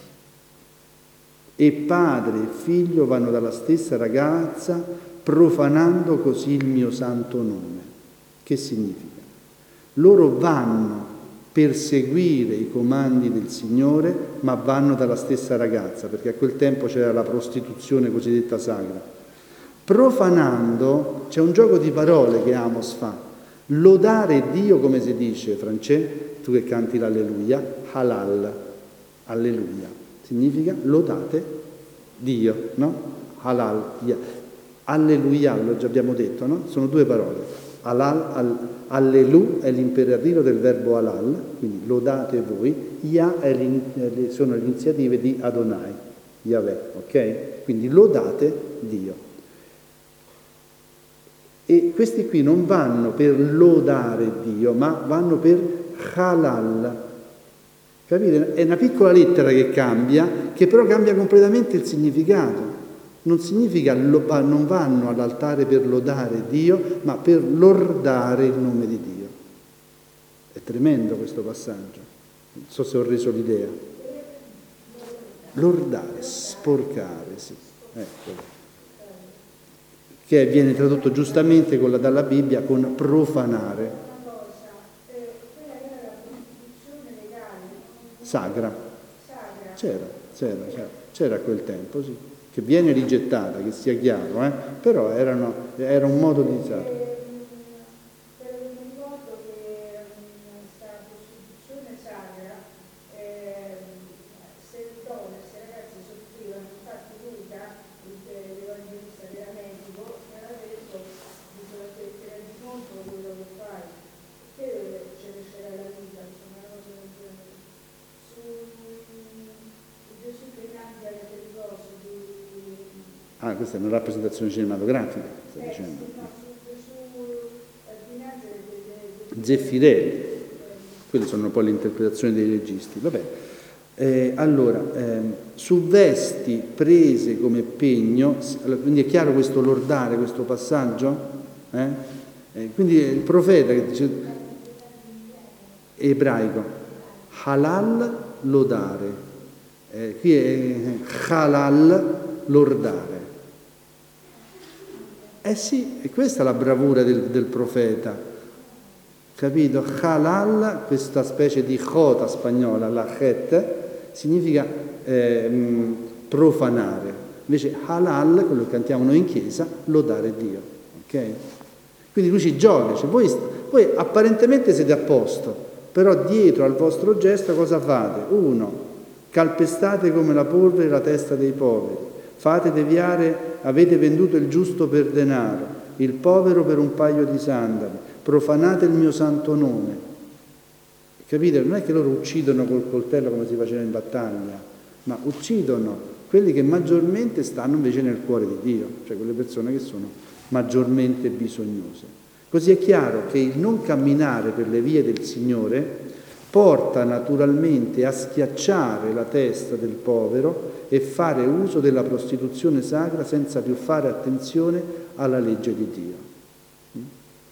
E padre e figlio vanno dalla stessa ragazza, profanando così il mio santo nome. Che significa? Loro vanno per seguire i comandi del Signore, ma vanno dalla stessa ragazza, perché a quel tempo c'era la prostituzione cosiddetta sacra. Profanando, c'è un gioco di parole che Amos fa. Lodare Dio, come si dice, Francesco, tu che canti l'alleluia, halal, alleluia, significa lodate Dio, no? Halal, yeah. Alleluia, lo già abbiamo detto, no? Sono due parole. Halal, al, allelu è l'imperativo del verbo halal, quindi lodate voi, Ya è sono le iniziative di Adonai, Yahweh, ok? Quindi lodate Dio. E questi qui non vanno per lodare Dio, ma vanno per halal. Capite? È una piccola lettera che cambia, che però cambia completamente il significato. Non significa, non vanno all'altare per lodare Dio, ma per lordare il nome di Dio. È tremendo questo passaggio. Non so se ho reso l'idea. Lordare, sporcare, sì. Ecco. Che viene tradotto giustamente con la, dalla Bibbia con profanare. Sacra. C'era, c'era, c'era, c'era a quel tempo, sì. Che viene rigettata, che sia chiaro, eh? Però erano, era un modo di usare. Ah, questa è una rappresentazione cinematografica, sta dicendo. Zeffirelli, quelle sono poi le interpretazioni dei registi. Vabbè. Eh, allora, eh, su vesti prese come pegno, quindi è chiaro questo lordare, questo passaggio? Eh? Eh, quindi il profeta che dice, ebraico, halal lodare, eh, qui è halal lordare. Eh sì, e questa è la bravura del, del profeta, capito? Halal, questa specie di jota spagnola, la het, significa eh, profanare. Invece halal, quello che cantiamo noi in chiesa, lodare Dio, ok? Quindi lui ci gioca, cioè voi, voi apparentemente siete a posto, però dietro al vostro gesto cosa fate? Uno, calpestate come la polvere la testa dei poveri. Fate deviare, avete venduto il giusto per denaro, il povero per un paio di sandali, profanate il mio santo nome. Capite? Non è che loro uccidono col coltello come si faceva in battaglia, ma uccidono quelli che maggiormente stanno invece nel cuore di Dio, cioè quelle persone che sono maggiormente bisognose. Così è chiaro che il non camminare per le vie del Signore porta naturalmente a schiacciare la testa del povero e fare uso della prostituzione sacra senza più fare attenzione alla legge di Dio.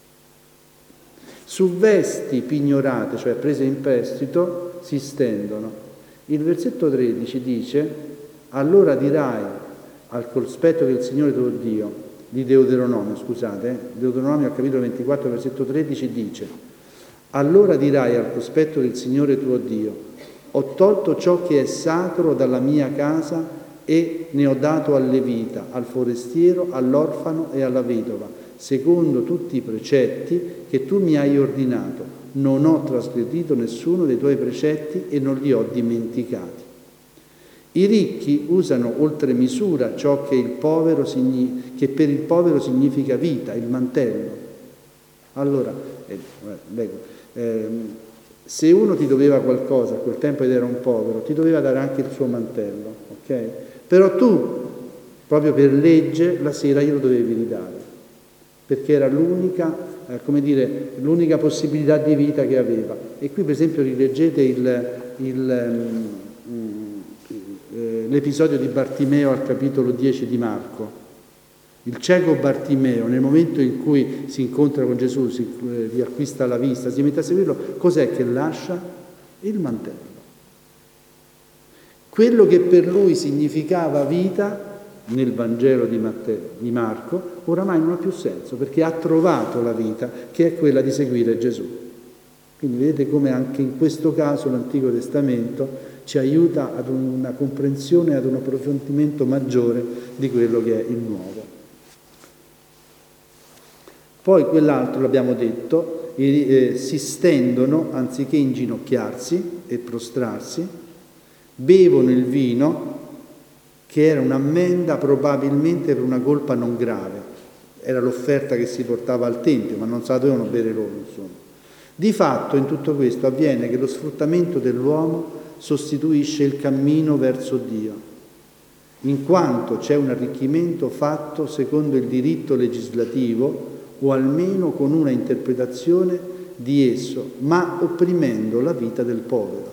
Su vesti pignorate, cioè prese in prestito, si stendono. Il versetto tredici dice: allora dirai al cospetto del Signore tuo Dio, di Deuteronomio, scusate, eh, Deuteronomio al capitolo ventiquattro, versetto tredici dice: allora dirai al cospetto del Signore tuo Dio: ho tolto ciò che è sacro dalla mia casa e ne ho dato al levita, al forestiero, all'orfano e alla vedova, secondo tutti i precetti che tu mi hai ordinato. Non ho trasgredito nessuno dei tuoi precetti e non li ho dimenticati. I ricchi usano oltre misura ciò che, il povero signi- che per il povero significa vita, il mantello. Allora, eh, leggo, eh, se uno ti doveva qualcosa a quel tempo ed era un povero, ti doveva dare anche il suo mantello, ok? Però tu, proprio per legge, la sera glielo dovevi ridare, perché era l'unica, eh, come dire, l'unica possibilità di vita che aveva. E qui per esempio rileggete il, il, um, l'episodio di Bartimeo al capitolo dieci di Marco. Il cieco Bartimeo, nel momento in cui si incontra con Gesù, si eh, riacquista la vista, si mette a seguirlo, cos'è che lascia? Il mantello. Quello che per lui significava vita nel Vangelo di, Matteo, di Marco, oramai non ha più senso, perché ha trovato la vita, che è quella di seguire Gesù. Quindi vedete come anche in questo caso l'Antico Testamento ci aiuta ad una comprensione, ad un approfondimento maggiore di quello che è il Nuovo. Poi quell'altro, l'abbiamo detto, eh, si stendono anziché inginocchiarsi e prostrarsi, bevono il vino, che era un'ammenda probabilmente per una colpa non grave. Era l'offerta che si portava al Tempio, ma non se la dovevano bere loro, insomma. Di fatto in tutto questo avviene che lo sfruttamento dell'uomo sostituisce il cammino verso Dio, in quanto c'è un arricchimento fatto secondo il diritto legislativo o almeno con una interpretazione di esso, ma opprimendo la vita del povero.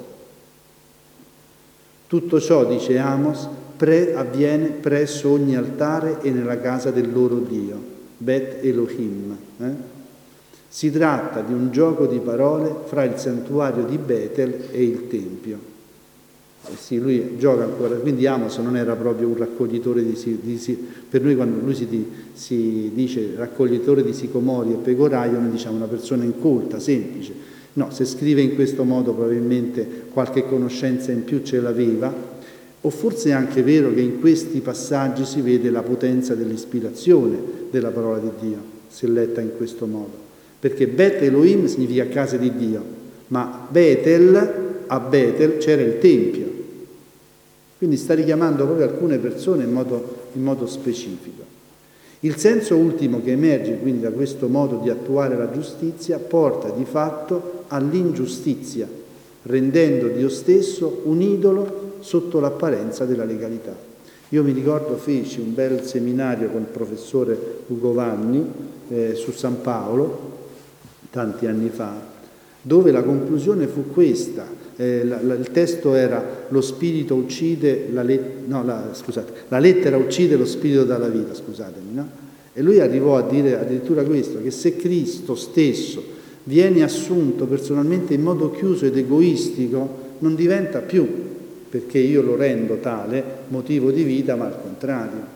Tutto ciò, dice Amos, pre- avviene presso ogni altare e nella casa del loro Dio, Bet Elohim. Eh? Si tratta di un gioco di parole fra il santuario di Betel e il Tempio. Eh sì, lui gioca ancora, quindi Amos non era proprio un raccoglitore di, di per noi quando lui si, si dice raccoglitore di sicomori e pecoraio, noi diciamo una persona incolta, semplice. No, se scrive in questo modo probabilmente qualche conoscenza in più ce l'aveva, o forse è anche vero che in questi passaggi si vede la potenza dell'ispirazione della parola di Dio, se letta in questo modo. Perché Bet Elohim significa casa di Dio, ma Betel, a Betel c'era il Tempio. Quindi sta richiamando proprio alcune persone in modo, in modo specifico. Il senso ultimo che emerge quindi da questo modo di attuare la giustizia porta di fatto all'ingiustizia, rendendo Dio stesso un idolo sotto l'apparenza della legalità. Io mi ricordo feci un bel seminario con il professore Ugo Vanni eh, su San Paolo, tanti anni fa, dove la conclusione fu questa. Eh, la, la, il testo era lo spirito uccide la, let- no, la, scusate, la lettera uccide lo spirito dalla vita, scusatemi, no? E lui arrivò a dire addirittura questo, che se Cristo stesso viene assunto personalmente in modo chiuso ed egoistico, non diventa più, perché io lo rendo tale, motivo di vita, ma al contrario.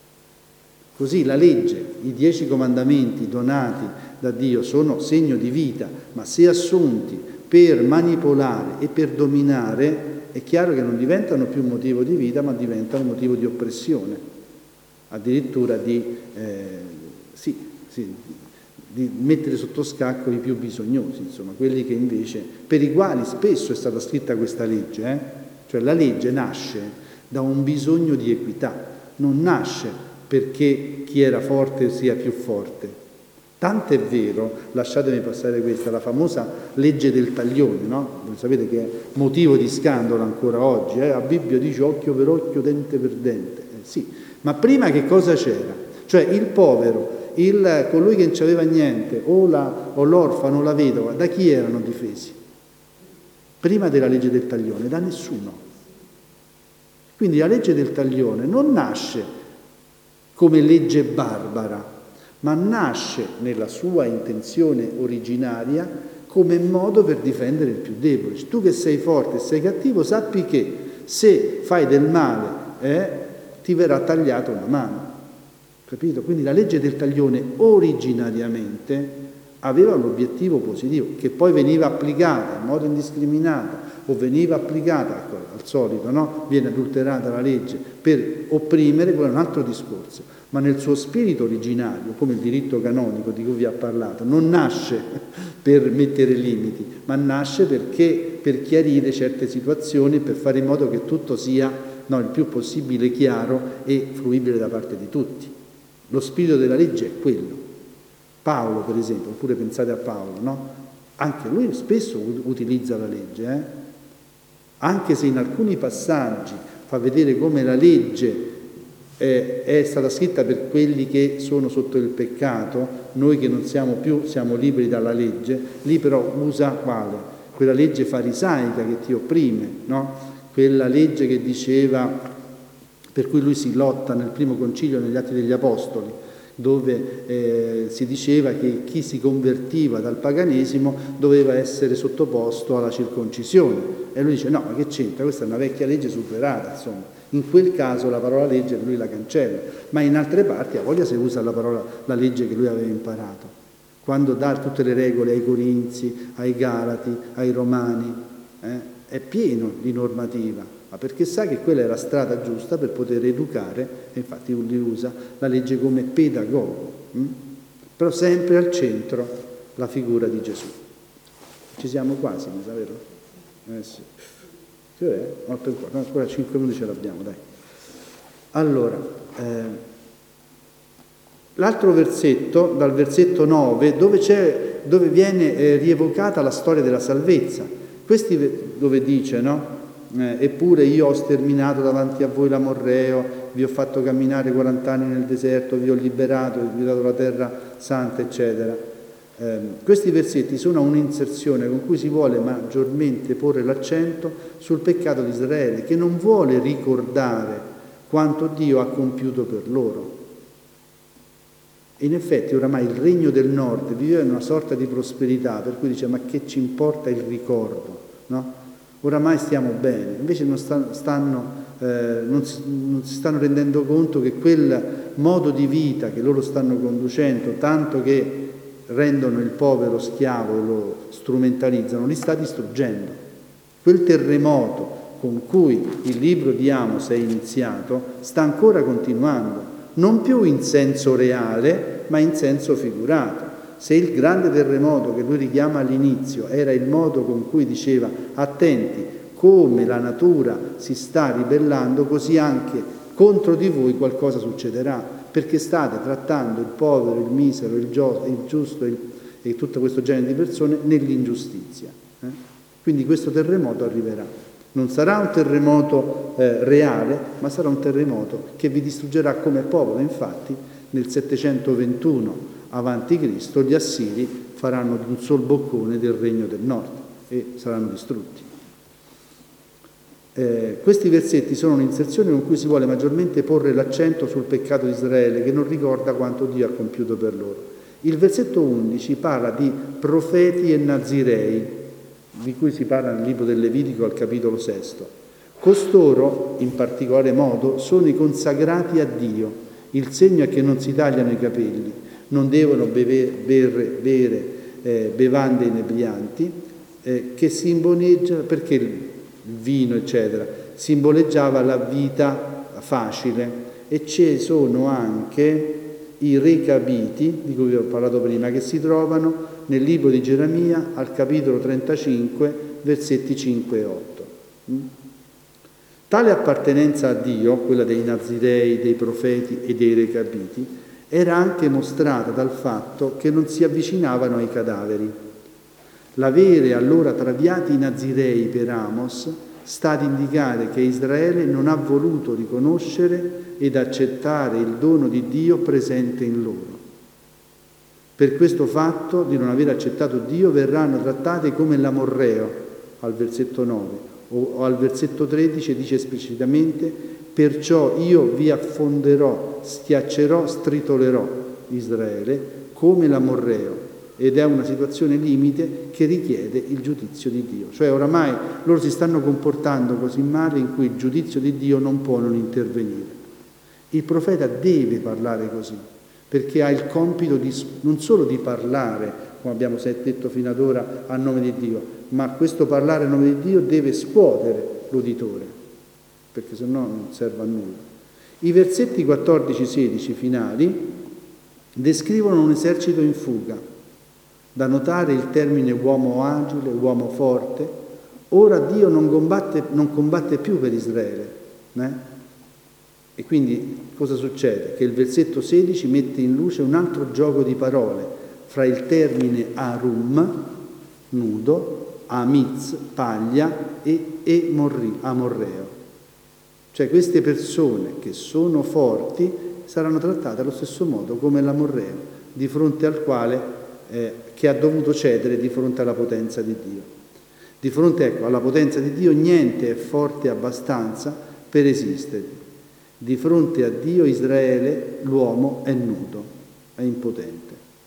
Così la legge, i dieci comandamenti donati da Dio sono segno di vita, ma se assunti per manipolare e per dominare, è chiaro che non diventano più motivo di vita, ma diventano motivo di oppressione, addirittura di, eh, sì, sì, di mettere sotto scacco i più bisognosi, insomma, quelli che invece, per i quali spesso è stata scritta questa legge, eh? Cioè la legge nasce da un bisogno di equità, non nasce perché chi era forte sia più forte. Tant'è vero, lasciatemi passare questa, la famosa legge del taglione, no? Voi sapete che è motivo di scandalo ancora oggi, eh? La Bibbia dice occhio per occhio, dente per dente. Eh, sì, ma prima che cosa c'era? Cioè il povero, il, colui che non c'aveva niente, o, la, o l'orfano o la vedova, da chi erano difesi? Prima della legge del taglione, da nessuno. Quindi la legge del taglione non nasce come legge barbara, ma nasce nella sua intenzione originaria come modo per difendere il più debole. Tu che sei forte e sei cattivo, sappi che se fai del male eh, ti verrà tagliata una mano. Capito? Quindi la legge del taglione originariamente aveva l'obiettivo positivo, che poi veniva applicata in modo indiscriminato o veniva applicata, ecco, al solito, no? Viene adulterata la legge per opprimere, quello è un altro discorso, ma nel suo spirito originario, come il diritto canonico di cui vi ho parlato, non nasce per mettere limiti, ma nasce perché per chiarire certe situazioni, per fare in modo che tutto sia, no, il più possibile chiaro e fruibile da parte di tutti. Lo spirito della legge è quello. Paolo, per esempio, oppure pensate a Paolo, no? Anche lui spesso utilizza la legge, eh? Anche se in alcuni passaggi fa vedere come la legge è, è stata scritta per quelli che sono sotto il peccato, noi che non siamo più, siamo liberi dalla legge, lì però usa quale? Quella legge farisaica che ti opprime, no? Quella legge che diceva, per cui lui si lotta nel primo concilio negli Atti degli Apostoli, dove eh, si diceva che chi si convertiva dal paganesimo doveva essere sottoposto alla circoncisione, e lui dice no, ma che c'entra, questa è una vecchia legge superata, insomma. In quel caso la parola legge lui la cancella, ma in altre parti a voglia si usa la parola la legge che lui aveva imparato, quando dà tutte le regole ai Corinzi, ai Galati, ai Romani, eh, è pieno di normativa, ma perché sa che quella è la strada giusta per poter educare, e infatti lui usa la legge come pedagogo, hm? Però sempre al centro la figura di Gesù. Ci siamo quasi, mi sa, vero? Eh sì. Che è? otto e quarto, ancora cinque minuti ce l'abbiamo, dai. Allora, eh, l'altro versetto, dal versetto nove, dove, c'è, dove viene eh, rievocata la storia della salvezza. Questi dove dice, no? Eh, eppure io ho sterminato davanti a voi l'amorreo, vi ho fatto camminare quaranta anni nel deserto, vi ho liberato, vi ho dato la terra santa, eccetera. Eh, questi versetti sono un'inserzione con cui si vuole maggiormente porre l'accento sul peccato di Israele, che non vuole ricordare quanto Dio ha compiuto per loro. In effetti oramai il regno del nord viveva in una sorta di prosperità, per cui dice ma che ci importa il ricordo, no? Oramai stiamo bene, invece non, sta, stanno, eh, non, si, non si stanno rendendo conto che quel modo di vita che loro stanno conducendo, tanto che rendono il povero schiavo e lo strumentalizzano, li sta distruggendo. Quel terremoto con cui il libro di Amos è iniziato sta ancora continuando, non più in senso reale, ma in senso figurato. Se il grande terremoto che lui richiama all'inizio era il modo con cui diceva attenti, come la natura si sta ribellando, così anche contro di voi qualcosa succederà, perché state trattando il povero, il misero, il, gio- il giusto il, e tutto questo genere di persone nell'ingiustizia. Eh? Quindi questo terremoto arriverà. Non sarà un terremoto eh, reale, ma sarà un terremoto che vi distruggerà come popolo. Infatti nel settecentoventuno avanti Cristo gli Assiri faranno di un sol boccone del regno del nord e saranno distrutti. Eh, questi versetti sono un'inserzione con cui si vuole maggiormente porre l'accento sul peccato di Israele, che non ricorda quanto Dio ha compiuto per loro. Il versetto undici parla di profeti e nazirei, di cui si parla nel libro del Levitico al capitolo sesto. Costoro, in particolare modo, sono i consacrati a Dio. Il segno è che non si tagliano i capelli, non devono bere, bere, bere eh, bevande inebrianti, eh, che simboleggia, perché il vino, eccetera, simboleggiava la vita facile, e ci sono anche i recabiti, di cui vi ho parlato prima, che si trovano nel libro di Geremia al capitolo trentacinque, versetti cinque e otto. Tale appartenenza a Dio, quella dei nazirei, dei profeti e dei recabiti, era anche mostrata dal fatto che non si avvicinavano ai cadaveri. L'avere allora traviati i nazirei per Amos sta ad indicare che Israele non ha voluto riconoscere ed accettare il dono di Dio presente in loro. Per questo fatto di non aver accettato Dio verranno trattate come l'amorreo, al versetto nove, o al versetto tredici dice esplicitamente: perciò io vi affonderò, schiaccerò, stritolerò Israele come l'amorreo. Ed è una situazione limite che richiede il giudizio di Dio. Cioè oramai loro si stanno comportando così male in cui il giudizio di Dio non può non intervenire. Il profeta deve parlare così, perché ha il compito di, non solo di parlare come abbiamo detto fino ad ora, a nome di Dio, ma questo parlare a nome di Dio deve scuotere l'uditore, perché sennò non serve a nulla. I versetti quattordici sedici finali descrivono un esercito in fuga. Da notare il termine uomo agile, uomo forte. Ora Dio non combatte, non combatte più per Israele. Eh? E quindi cosa succede? Che il versetto sedici mette in luce un altro gioco di parole fra il termine arum, nudo, amiz, paglia, e emorri, amorreo. Cioè queste persone che sono forti saranno trattate allo stesso modo come l'amorreo, di fronte al quale, eh, che ha dovuto cedere di fronte alla potenza di Dio. Di fronte, ecco, alla potenza di Dio niente è forte abbastanza per esistere. Di fronte a Dio Israele, l'uomo è nudo, è impotente.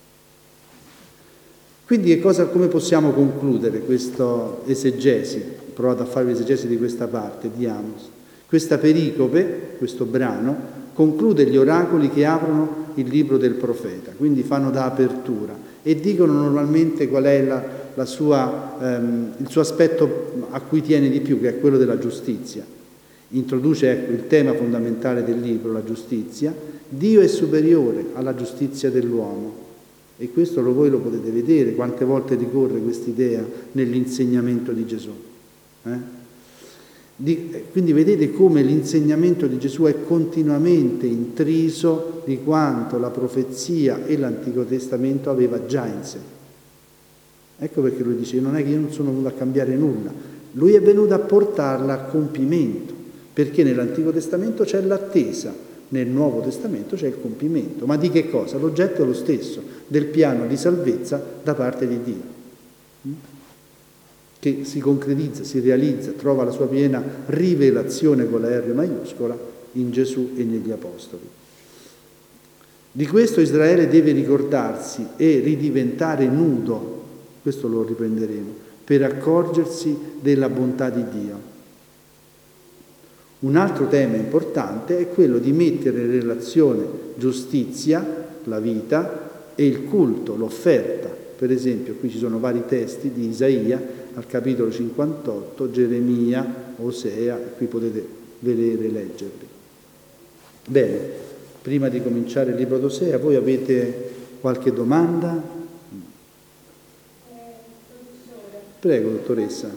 Quindi che cosa, come possiamo concludere questa esegesi? Ho provato a fare l'esegesi di questa parte di Amos. Questa pericope, questo brano, conclude gli oracoli che aprono il libro del profeta, quindi fanno da apertura e dicono normalmente qual è la, la sua, ehm, il suo aspetto a cui tiene di più, che è quello della giustizia. Introduce, ecco, il tema fondamentale del libro, la giustizia. Dio è superiore alla giustizia dell'uomo e questo lo, voi lo potete vedere quante volte ricorre quest'idea nell'insegnamento di Gesù. Eh? Di, quindi vedete come l'insegnamento di Gesù è continuamente intriso di quanto la profezia e l'Antico Testamento aveva già in sé. Ecco perché lui dice: non è che io non sono venuto a cambiare nulla, lui è venuto a portarla a compimento, perché nell'Antico Testamento c'è l'attesa, nel Nuovo Testamento c'è il compimento. Ma di che cosa? L'oggetto è lo stesso, del piano di salvezza da parte di Dio, che si concretizza, si realizza, trova la sua piena rivelazione con la R maiuscola in Gesù e negli Apostoli. Di questo Israele deve ricordarsi e ridiventare nudo, questo lo riprenderemo, per accorgersi della bontà di Dio. Un altro tema importante è quello di mettere in relazione giustizia, la vita, e il culto, l'offerta. Per esempio, qui ci sono vari testi di Isaia, al capitolo cinquantotto, Geremia, Osea, e qui potete vedere e leggerli. Bene, prima di cominciare il libro d'Osea, voi avete qualche domanda? Prego, dottoressa.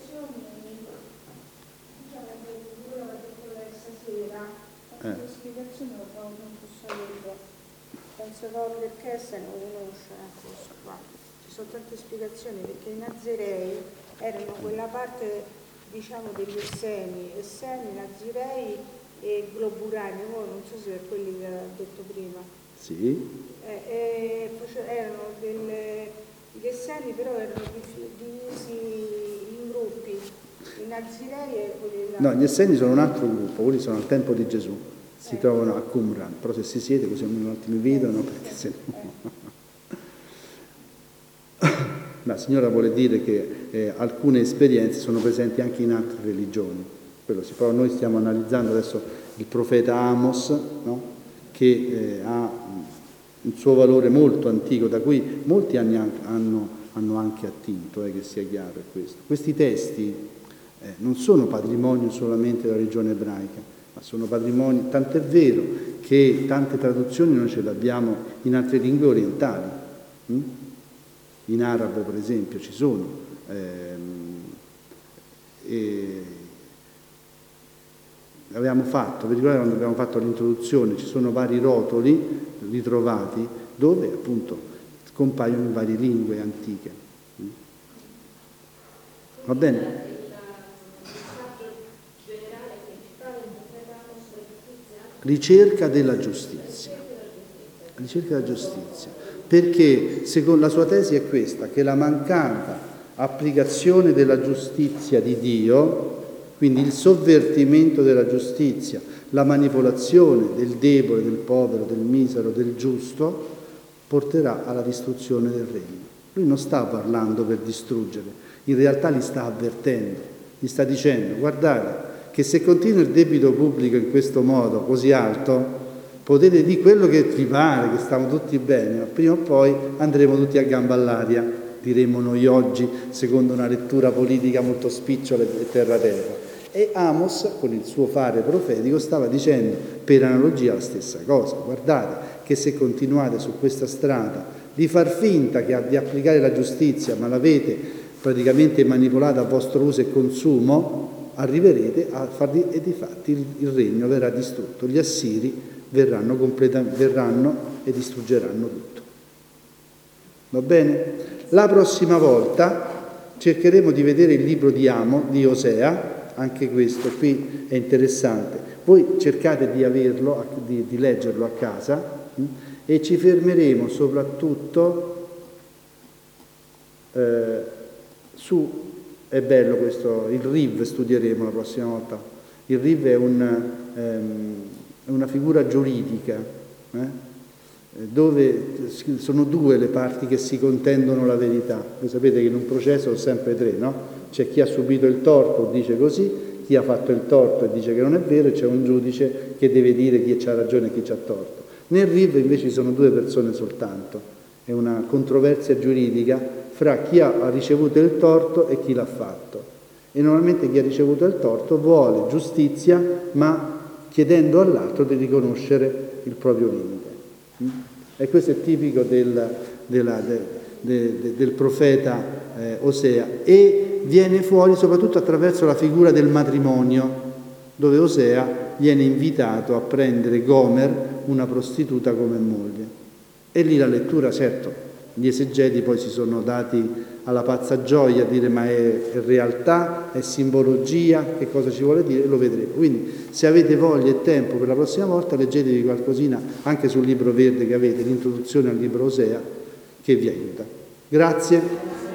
Eh. La spiegazione non posso avere, penso proprio perché se non conosce questo qua. Ci sono tante spiegazioni, perché i Nazirei erano quella parte, diciamo, degli Esseni, Esseni, Nazirei e Globurani, voi non so se è quelli che ha detto prima. Sì. Eh, eh, erano delle, gli Esseni però erano divisi in gruppi. I Nazirei e quelli là. No, gli Esseni sono un altro gruppo, quelli sono al tempo di Gesù, si eh. trovano a Qumran, però se si siede così un attimo mi vedono, perché se no... La signora vuole dire che eh, alcune esperienze sono presenti anche in altre religioni, quello si può. Noi stiamo analizzando adesso il profeta Amos, no? Che eh, ha un suo valore molto antico, da cui molti anni hanno, hanno anche attinto, eh, che sia chiaro è questo. Questi testi eh, non sono patrimonio solamente della religione ebraica, ma sono patrimonio, tant'è vero che tante traduzioni noi ce le abbiamo in altre lingue orientali. Hm? In arabo, per esempio, ci sono. Ehm, e avevamo fatto, vi ricordate quando abbiamo fatto l'introduzione, ci sono vari rotoli ritrovati dove appunto compaiono in varie lingue antiche. Va bene? Ricerca della giustizia. Ricerca della giustizia. Perché secondo la sua tesi è questa, che la mancata applicazione della giustizia di Dio, quindi il sovvertimento della giustizia, la manipolazione del debole, del povero, del misero, del giusto, porterà alla distruzione del regno. Lui non sta parlando per distruggere, in realtà li sta avvertendo, gli sta dicendo: guardate che se continua il debito pubblico in questo modo così alto, potete dire quello che vi pare, che stiamo tutti bene, ma prima o poi andremo tutti a gamba all'aria, diremmo noi oggi, secondo una lettura politica molto spicciola e terra-terra. E Amos, con il suo fare profetico, stava dicendo per analogia la stessa cosa. Guardate che se continuate su questa strada di far finta che, di applicare la giustizia, ma l'avete praticamente manipolata a vostro uso e consumo, arriverete a farvi, e di fatti il, il regno verrà distrutto. Gli assiri verranno, verranno e distruggeranno tutto. Va bene? La prossima volta cercheremo di vedere il libro di Amo, di Osea, anche questo qui è interessante. Voi cercate di averlo, di, di leggerlo a casa mh? e ci fermeremo soprattutto eh, su, è bello questo, il Riv studieremo la prossima volta. Il Riv è un... Ehm, una figura giuridica, eh? dove sono due le parti che si contendono la verità. Voi sapete che in un processo sono sempre tre, no? C'è chi ha subito il torto, dice così, chi ha fatto il torto e dice che non è vero, e c'è un giudice che deve dire chi c'ha ragione e chi c'ha torto. Nel Riv invece ci sono due persone soltanto, è una controversia giuridica fra chi ha ricevuto il torto e chi l'ha fatto. E normalmente chi ha ricevuto il torto vuole giustizia, ma chiedendo all'altro di riconoscere il proprio limite. E questo è tipico del, della, de, de, de, del profeta eh, Osea, e viene fuori soprattutto attraverso la figura del matrimonio, dove Osea viene invitato a prendere Gomer, una prostituta, come moglie. E lì la lettura, certo, gli esegeti poi si sono dati alla pazza gioia a dire ma è, è realtà, è simbologia, che cosa ci vuole dire, lo vedremo. Quindi se avete voglia e tempo per la prossima volta leggetevi qualcosina anche sul libro verde che avete, l'introduzione al libro Osea, che vi aiuta. Grazie.